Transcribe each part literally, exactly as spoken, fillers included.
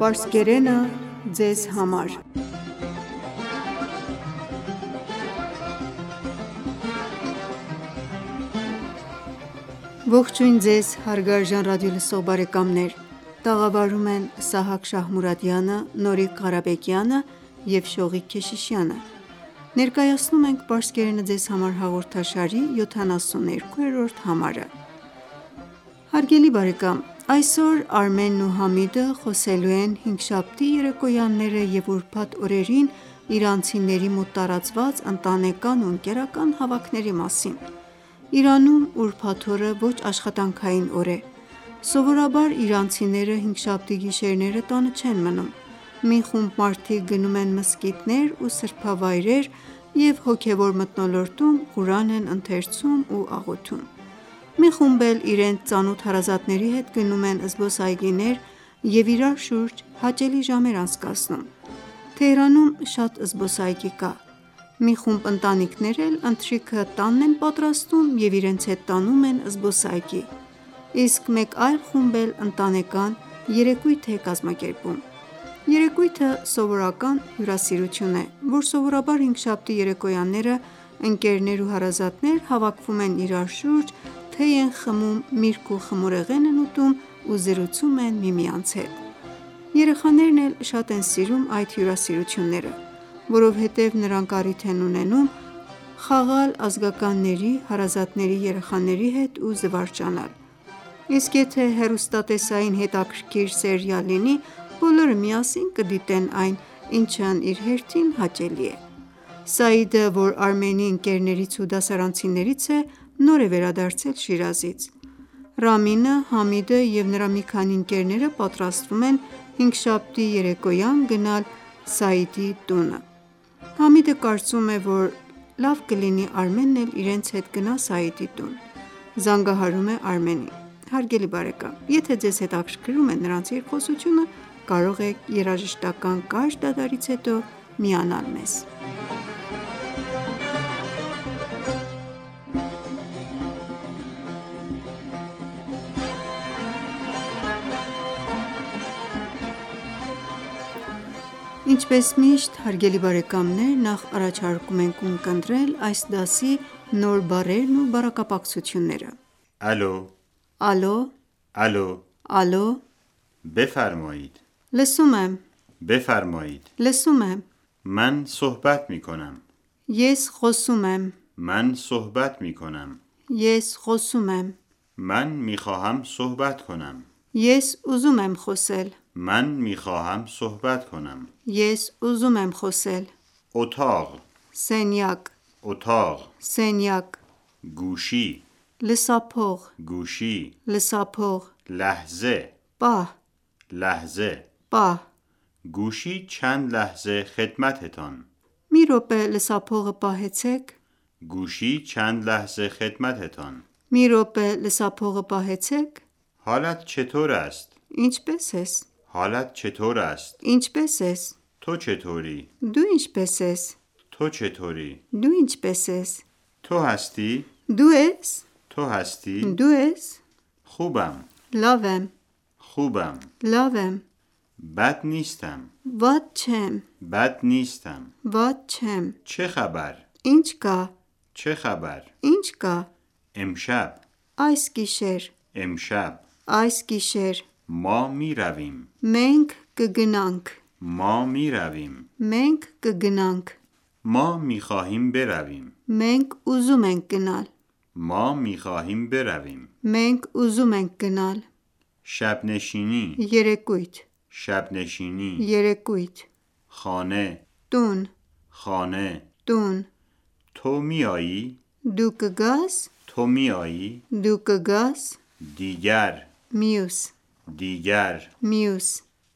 Պարսկերենը ձեզ համար։ Ողջույն ձեզ հարգարժան ռադիոլսող բարեկամներ: Տաղավարում են Սահակ Շահմուրադյանը, Նորիկ Ղարաբեկյանը և Շողիկ Քեշիշյանը: Ներկայացնում ենք «Պարսկերենը ձեզ համար» հաղորդաշարի յոթանասուններկուերորդ համարը: Հարգելի բարեկամ այսօր Արմենն ու Համիդը խոսելու են հինգշաբթի երեկոյանները և ուրբաթ օրերին իրանցիների մոտ տարածված ընտանեկան ու ընկերական հավաքների մասին: Իրանում ուրբաթ օրը ոչ աշխատանքային օր է: Սովորաբար իրանցիները հինգշաբթի գիշերները տանը չեն մնում: Մի խումբ մարդիկ գնում են մզկիթներ ու սրբավայրեր և հոգևոր մթնոլորտում Ղուրան են ընթերցում ու աղոթում: Մի խումբ էլ իրենց ծանոթ հարազատների հետ գնում են զբոսայգիներ և իրար շուրջ հաճելի ժամեր անցկացնում: Թեհրանում շատ զբոսայգի կա: Մի խումբ ընտանիքներ էլ ընթրիքը տանն են պատրաստում և իրենց հետ տանում են զբոսայգի: Իսկ մեկ այլ խումբ էլ ընտանեկան երեկույթ է կազմակերպում: Երեկույթը սովորական հյուրասիրություն է, որ սովորաբար հինգշաբթի երեկոյանները ընկերներ ու հարազատներ հավաքվում են իրար շուրջ, թեյ են խմում, միրգ ու խմորեղեն են ուտում ու զրուցում են միմյանց հետ: Երեխաներն էլ շատ են սիրում այդ հյուրասիրությունները, որովհետև նրանք առիթ են ունենում խաղալ ազգականների, հարազատների երեխաների հետ ու զվարճանալ: Իսկ եթե հեռուստատեսային հետաքրքիր սերիալ լինի, բոլորը միասին կդիտեն այն, ինչն իր հերթին հաճելի է: Սաիդը, որ Արմենի ընկերներից ու դասարանցիներից է, նոր է վերադարձել Շիրազից: Ռամինը, Համիդը և նրա մի քանի ընկերները պատրաստվում են հինգշաբթի երեկոյան գնալ Սաիդի տունը: Համիդը կարծում է, որ լավ կլինի Արմենն էլ իրենց հետ գնա Սաիդի տուն: Զանգահարում է Արմենին: Եթե ձեզ հետաքրքրում է նրանց երկխոսությունը, կարող եք երաժշտական կարճ դադարից հետո միանալ մեզ: Ինչպես միշտ հարգելի բարեկամներ նախ առաջարկում ենք ունկնդրել այս դասի նոր բառերն ու բառակապակցությունները: Ալո Ալո Ալո Ալո بفرمایید Լսում եմ بفرمایید Լսում եմ من صحبت می کنم Ես խոսում եմ من صحبت می کنم Ես խոսում եմ من می خواهم صحبت کنم Ես ուզում եմ խոսել من می خواهم صحبت کنم Ես ուզում եմ խոսել اتاق Սենյակ اتاق Սենյակ گوشی Լսափող گوشی Լսափող لحظه Պահ لحظه Պահ گوشی چند لحظه خدمتتان Մի րոպե լսափողը պահեցեք گوشی چند لحظه خدمتتان Մի րոպե լսափողը պահեցեք حالت چطور است؟ Ինչպե՞ս ես حالت چطور است؟ Ինչպե՞ս ես تو چطوری؟ Դու ինչպե՞ս ես تو چطوری؟ Դու ինչպե՞ս ես تو هستی؟ Դու ես تو هستی؟ Դու ես خوبم Լավ եմ خوبم Լավ եմ بد نیستم Վատ չեմ بد نیستم Վատ չեմ چه خبر؟ Ինչ կա چه خبر؟ Ինչ կա امشب Այս գիշեր امشب Այս գիշեր ما می رویم Մենք կգնանք ما می رویم Մենք կգնանք ما می خواهیم برویم Մենք ուզում ենք գնալ ما می خواهیم برویم Մենք ուզում ենք գնալ شب نشینی Երեկույթ شب نشینی Երեկույթ خانه Տուն خانه Տուն تو می آیی؟ Դու կգաս تو می آیی؟ Դու կգաս دیگر Մյուս دیگر Մյուս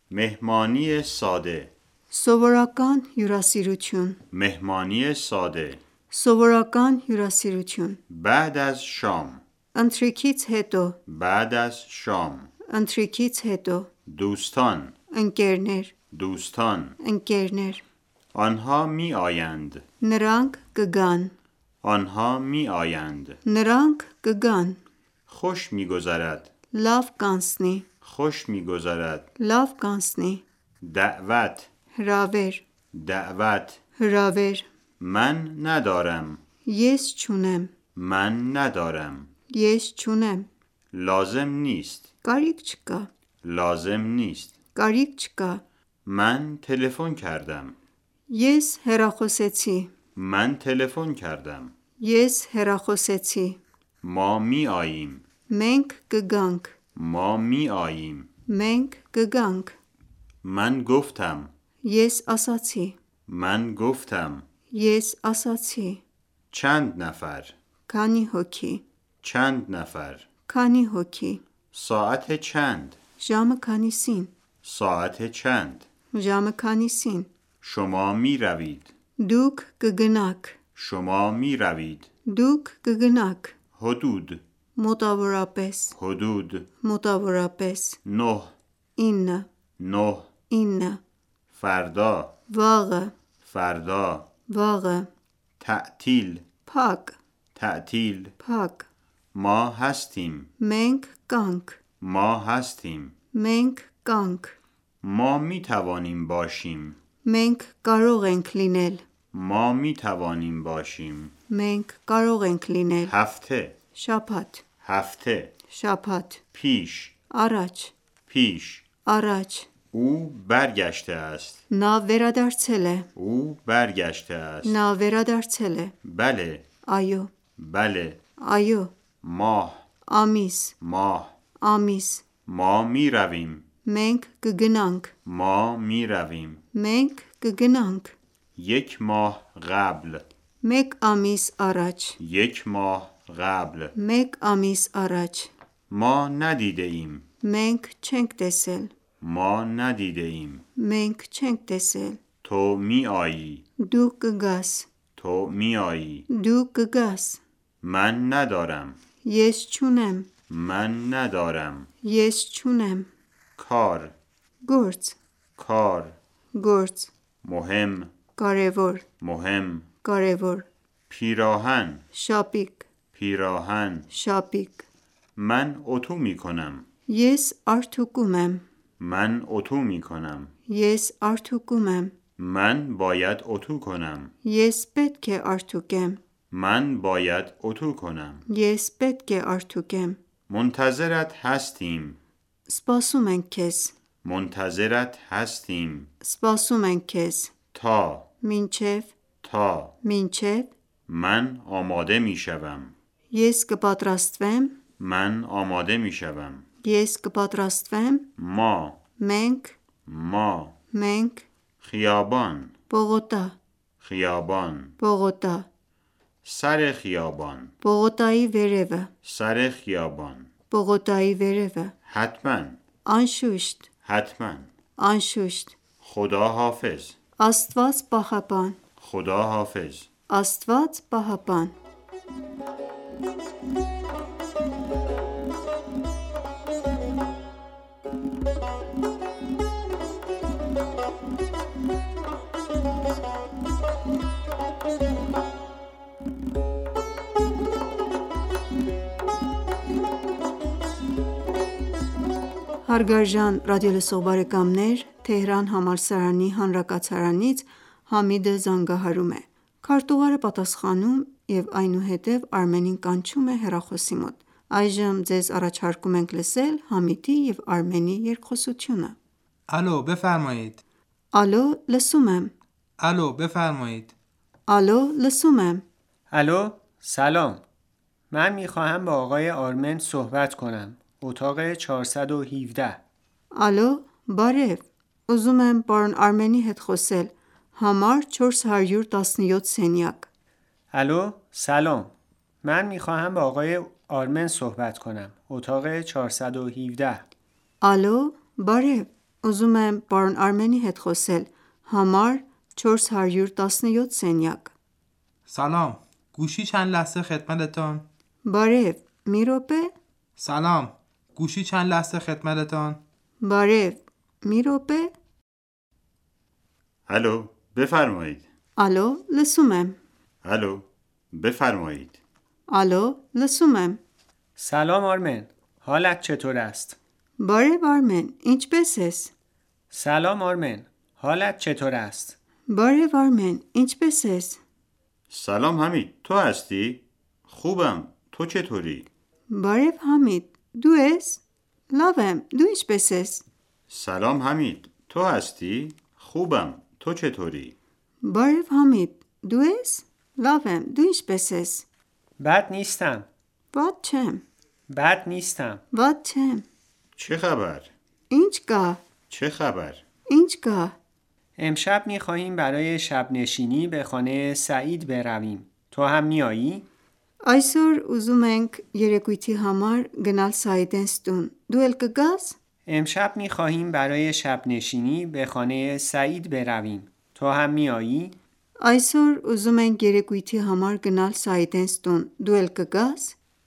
مهمانی ساده Սովորական հյուրասիրություն مهمانی ساده Սովորական հյուրասիրություն بعد از شام Ընթրիքից հետո بعد از شام Ընթրիքից հետո دوستان Ընկերներ دوستان Ընկերներ آنها می آیند Նրանք կգան آنها می آیند Նրանք կգան خوش می گذرد Լավ կանցնի خوش می گذرد Լավ կանցնի دعوت հրավեր, دعوت հրավեր, من ندارم ես չունեմ, من ندارم ես չունեմ, لازم نیست կարիք չկա, لازم نیست կարիք չկա, من تلفن کردم ես հեռախոսեցի, من تلفن کردم ես հեռախոսեցի, ما می آییم մենք կգանք, ما می آییم մենք կգանք, من گفتم ես ասացի, من گفتم ես ասացի, چند نفر քանի հոգի, چند نفر քանի հոգի, ساعت چند ժամը քանիսին, ساعت چند ժամը քանիսին, شما می روید դուք կգնաք, شما می روید դուք կգնաք, حدود մոտավորապես, حدود մոտավորապես, نه ինը, نه ինը, فردا վաղը, فردا վաղը, تعطیل փակ, تعطیل փակ, ما هستیم մենք կանք, ما هستیم մենք կանք, ما می توانیم باشیم մենք կարող ենք լինել, ما می توانیم باشیم մենք կարող ենք լինել, هفته շաբաթ, هفته շաբաթ, پیش առաջ, پیش առաջ, او برگشته است նա վերադարձել է, او برگشته است նա վերադարձել է, بله այո, بله այո, ماه ամիս, ماه ամիս, ما می رویم մենք կգնանք, ما می رویم մենք կգնանք, یک ماه قبل մեկ ամիս առաջ, یک ماه قبل մեկ ամիս առաջ, ما ندیده ایم մենք չենք տեսել, ما ندیده ایم մենք չենք տեսել, تو می آیی դու կգաս, تو می آیی դու կգաս, من ندارم ես չունեմ, من ندارم ես չունեմ, کار գործ, کار գործ, مهم կարևոր, مهم կարևոր, پیراهن շապիկ, پیراهن շապիկ, من اتو می کنم ես արթուկում եմ, من اتو می کنم ես արթուկում եմ, من باید اتو کنم ես պետք է արթուկեմ, من باید اتو کنم ես պետք է արթուկեմ, منتظرت هستیم սպասում ենք քեզ, منتظرت هستیم սպասում ենք քեզ, تا մինչև, تا մինչև, من آماده می شوم ես կպատրաստվեմ, من آماده می شوم ես կպատրաստվեմ, ما մենք, ما մենք, خیابان պողոտա, خیابان պողոտա, سر خیابان պողոտայի վերևը, سر خیابان պողոտայի վերևը, حتما անշուշտ, حتما անշուշտ, خدا حافظ Աստված պահապան, خدا حافظ Աստված պահապան, Հարգարժան ռադիոլսող բարեկամներ, Թեհրան համալսարանի հանրակացարանից Համիդը զանգահարում է, քարտուղարը պատասխանում և այնուհետև Արմենին կանչում է հեռախոսի մոտ, այժմ ձեզ առաջարկում ենք լսել Համիդի և Արմենի երկխոսությունը: الو بفرمایید. Ալո, լսում եմ, الو بفرمایید. ալո, լսում եմ, الو سلام، من میخواهم با آقای آرمن صحبت کنم. اتاق چهارصد و هفده. ալո, բարև, ուզում եմ պարոն Արմենի հետ խոսել, համար چهارصد و هفده սենյակ: الو سلام، من میخواهم با آقای آرمن صحبت کنم. اتاق چهارصد و هفده. ալո, բարև, ուզում եմ պարոն Արմենի հետ խոսել, համար چهارصد و هفده սենյակ: سلام، گوشی چند لحظه خدمتتان؟ բարև, մի րոպե, سلام، گوشی چند لحظه خدمتتان؟ բարև, մի րոպե, الو بفرمایید ալո, լսում եմ, الو بفرمایید ալո, լսում եմ, سلام آرمن، حالت چطور است؟ բարև Արմեն, ինչպե՞ս ես, سلام آرمن، حالت چطور است؟ Բարև Արմեն, ինչպե՞ս ես? سلام حمید، تو هستی؟ خوبم، تو چطوری؟ Բարև Համիդ, դու ես? Լավ եմ, դու ինչպե՞ս ես? سلام حمید، تو هستی؟ خوبم، تو چطوری؟ Բարև Համիդ, դու ես? Լավ եմ, դու ինչպե՞ս ես? بد نیستم. Ված չեմ, بد نیستم. ված չեմ. چه خبر؟ Ինչ կա? چه خبر؟ Ինչ կա? امشب می خواهیم برای شب نشینی به خانه سعید برویم. تو هم میایی؟ Այսօր ուզում ենք երեկույթի համար գնալ Սայիդենց տուն։ Դու էլ կգաս? امشب می خواهیم برای شب نشینی به خانه سعید برویم. تو هم میایی؟ Այսօր ուզում ենք երեկույթի համար գնալ Սայիդենց տուն։ Դու էլ կգաս?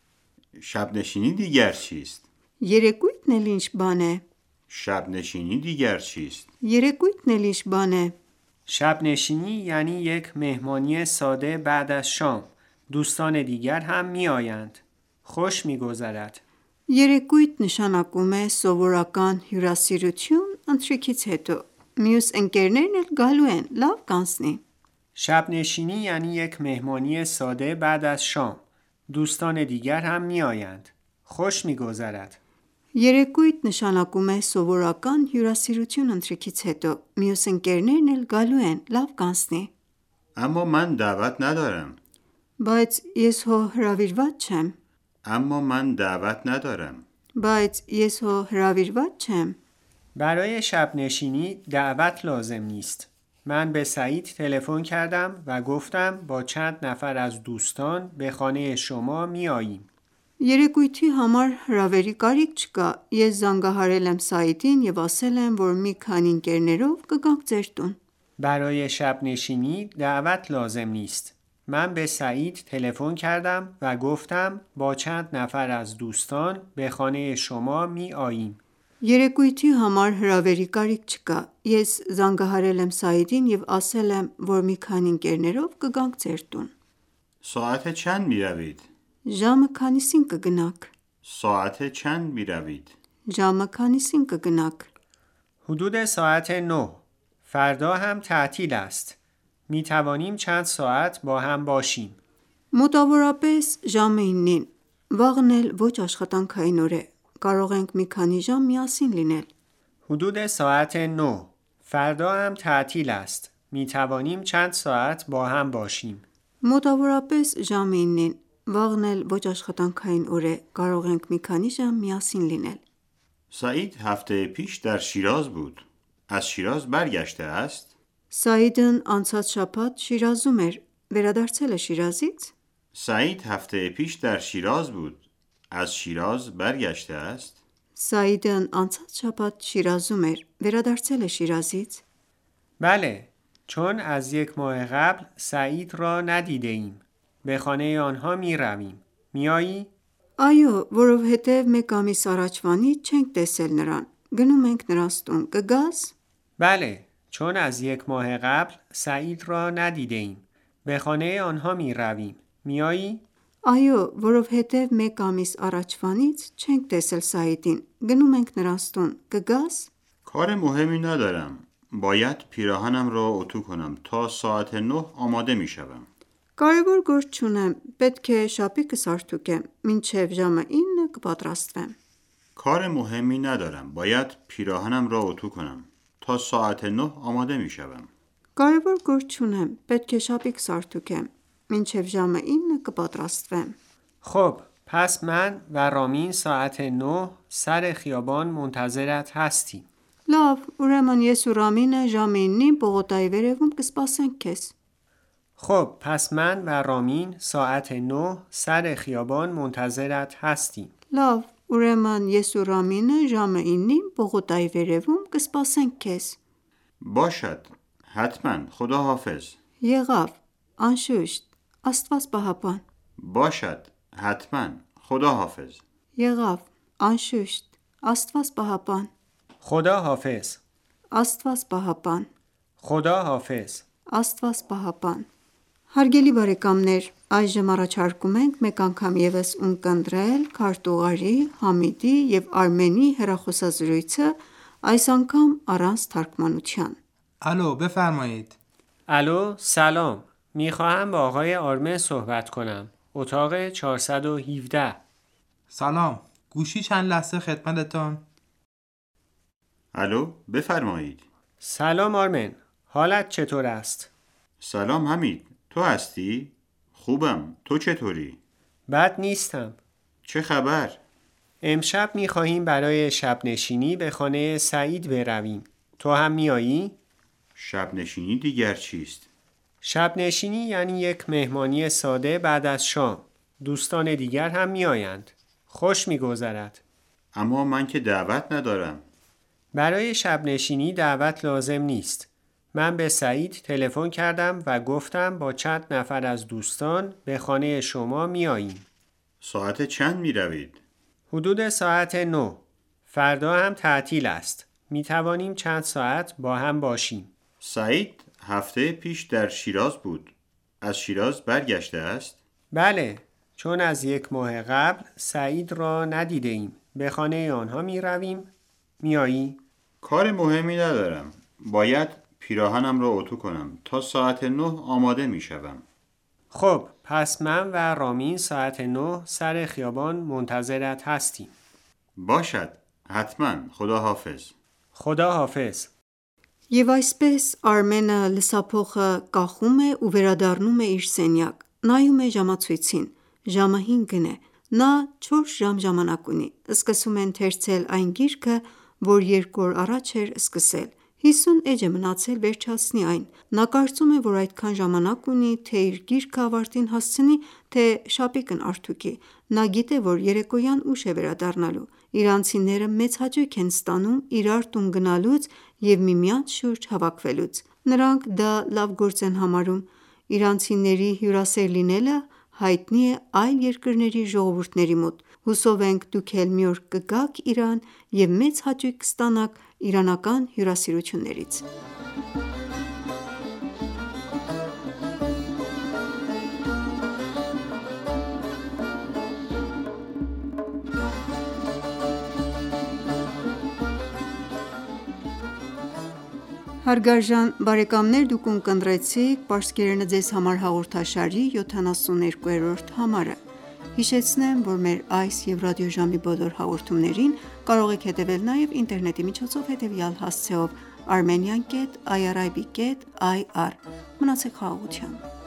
شب نشینی دیگر چیست؟ Երեկույթն էլ ինչ բան է։ شب نشینی دیگر چیست؟ Երեկույթն էլ ինչ բան է։ شب نشینی یعنی یک مهمانی ساده بعد از شام. دوستان دیگر هم میآیند. خوش میگذرد. Երեկույթ նշանակում է սովորական հյուրասիրություն ընթրիքից հետո։ Մյուս ընկերներն էլ գալու են, լավ կանցնի։ شب نشینی یعنی یک مهمانی ساده بعد از شام. دوستان دیگر هم میآیند. خوش میگذرد. Երեկույթ նշանակում է սովորական հյուրասիրություն ընթրիքից հետո։ Մյուս ընկերներն էլ գալու են, լավ կանցնի։ اما من دعوت ندارم. Բայց ես հո հրավիրված չեմ։ اما من دعوت ندارم. Բայց ես հո հրավիրված չեմ։ برای شب نشینی دعوت لازم نیست. من به سعید تلفن کردم و گفتم با چند نفر از دوستان به خانه شما میاییم. Երեկույթի համար հրավերի կարիք չկա։ Ես զանգահարել եմ Սայիդին եւ ասել եմ, որ մի քանի ընկերներով կգանք ձեր տուն։ برای شب نشینی دعوت لازم نیست. من به سعید تلفن کردم و گفتم با چند نفر از دوستان به خانه شما میاییم. Երեկույթի համար հրավերի կարիք չկա։ Ես զանգահարել եմ Սայիդին եւ ասել եմ, որ մի քանի ընկերներով կգանք ձեր տուն։ ساعت چند می روید؟ Ժամը քանիսին կգնաք։ ساعت چند می روید؟ Ժամը քանիսին կգնաք։ حدود ساعت نه. فردا هم تعطیل است. می توانیم چند ساعت با هم باشیم. Մոտավորապես ժամը իննին։ Վաղն էլ ոչ աշխատանքային օր է։ Կարող ենք մի քանի ժամ միասին լինել։ حدود ساعت نه. فردا هم تعطیل است. می توانیم چند ساعت با هم باشیم. Մոտավորապես ժամը իննին։ Վաղն էլ ոչ աշխատանքային օր է։ Կարող ենք մի քանի ժամ միասին լինել։ سعید هفته پیش در شیراز بود. از شیراز برگشته است؟ Սայիդն անցած շաբաթ Շիրազում էր։ Վերադարձել է Շիրազից։ سعید هفته پیش در شیراز بود. از شیراز برگشته است؟ Սայիդն անցած շաբաթ Շիրազում էր։ Վերադարձել է Շիրազից։ بله، چون از یک ماه قبل سعید را ندیده ایم. به خانه آنها می رویم. میایی؟ Այո, որովհետև մեկ ամիս առաջվանից չենք տեսել նրան։ Գնում ենք նրանց տուն։ Կգաս։ بله، چون از یک ماه قبل سعید را ندیده ایم. به خانه آنها می رویم. میایی؟ Այո, որովհետև մեկ ամիս առաջվանից չենք տեսել Սայիդին։ Գնում ենք նրանց տուն։ Կգաս։ کار مهمی ندارم. باید پیراهنم را اتو کنم تا ساعت نه آماده می شوم. Կարևոր գործ չունեմ։ Պետք է շապիկս արդուկեմ։ Մինչև ժամը ինը կպատրաստվեմ։ کار مهمی ندارم. باید پیراهنم را اتو کنم تا ساعت نه آماده می شوم. Կարևոր գործ չունեմ։ Պետք է շապիկս արդուկեմ։ Մինչև ժամը ինը կպատրաստվեմ։ خب، پس من و رامین ساعت نه سر خیابان منتظرت هستیم. Լավ, ուրեմն ես ու Ռամինը ժամը ինին պողոտայի վերևում կսպասենք քեզ։ خب، پس من و رامین ساعت نه سر خیابان منتظرت هستیم. Լավ, ուրեմն ես ու Ռամինը ժամը ինին պողոտայի վերևում կսպասենք քեզ։ باشد. حتما. خدا حافظ. Եղավ, անշուշտ, Աստված պահապան։ باشد. حتما. خدا حافظ. Եղավ, անշուշտ, Աստված պահապան։ خدا حافظ. Աստված պահապան։ خدا حافظ. Աստված պահապան։ Հարգելի բարեկամներ, այժմ առաջարկում ենք մեկ անգամ ևս ունկնդրել քարտուղարի, Համիդի և Արմենի հեռախոսազրույցը Այս անգամ առանց թարգմանության: الو بفرمایید. الو سلام. میخواهم با آقای آرمن صحبت کنم. اتاق چهارصد و هفده. سلام. گوشی چند لحظه خدمتتان. الو بفرمایید. سلام آرمن. حالت چطور است؟ سلام حمید، تو هستی؟ خوبم، تو چطوری؟ بد نیستم. چه خبر؟ امشب میخواهیم برای شب نشینی به خانه سعید برویم. تو هم میایی؟ شب نشینی دیگر چیست؟ شب نشینی یعنی یک مهمانی ساده بعد از شام. دوستان دیگر هم میآیند. خوش میگذرد. اما من که دعوت ندارم. برای شب نشینی دعوت لازم نیست. من به سعید تلفن کردم و گفتم با چند نفر از دوستان به خانه شما میاییم. ساعت چند می روید؟ حدود ساعت نه. فردا هم تعطیل است. می توانیم چند ساعت با هم باشیم. سعید هفته پیش در شیراز بود. از شیراز برگشته است؟ بله، چون از یک ماه قبل سعید را ندیده ایم. به خانه آنها می رویم. میایی؟ کار مهمی ندارم. باید پیراهنم را اتو کنم. تا ساعت نه آماده می شوم. خب، پس من و رامین ساعت نه سر خیابان منتظرت هستیم. باشد. حتما. خدا حافظ. خدا حافظ. Եվ այսպես Արմենը լսափողը կախում է ու վերադառնում է իր սենյակ, նայում է ժամացույցին, ժամը հինգն է, նա չորս ժամ ժամանակ ունի, սկսում է ընթերցել այն գիրքը, որ երկու օր առաջ էր սկսել, հիսուն էջ է մնացել վերջացնի այն, նա կարծում է, որ այդքան ժամանակ ունի, թե իր գիրքը ավարտին հասցնի, թե շապիկն արդուկի, նա գիտե, որ երեկոյան ուշ է վերադառնալու, իրանցիները մեծ հաճույք են ստանում իրար տուն գնալուց և միմյանց շուրջ հավաքվելուց, նրանք դա լավ գործ են համարում, իրանցիների հյուրասեր լինելը հայտնի է այլ երկրների ժողովուրդների մոտ, հուսով ենք դուք էլ մի օր կգաք Իրան և մեծ հաճույք կստանաք իրանական հյուրասիրություններից: Հարգարժան բարեկամներ, դուք ունկնդրեցիք «Պարսկերենը ձեզ համար» հաղորդաշարի յոթանասուններկուերորդ համարը: Հիշեցնեմ, որ մեր այս և ռադիոժամի բոլոր հաղորդումներին կարող եք հետևել նաև ինտերնետի միջոցով հետևյալ հասցեով armenian կետ irib կետ ir: Մնացեք խաղաղությամբ: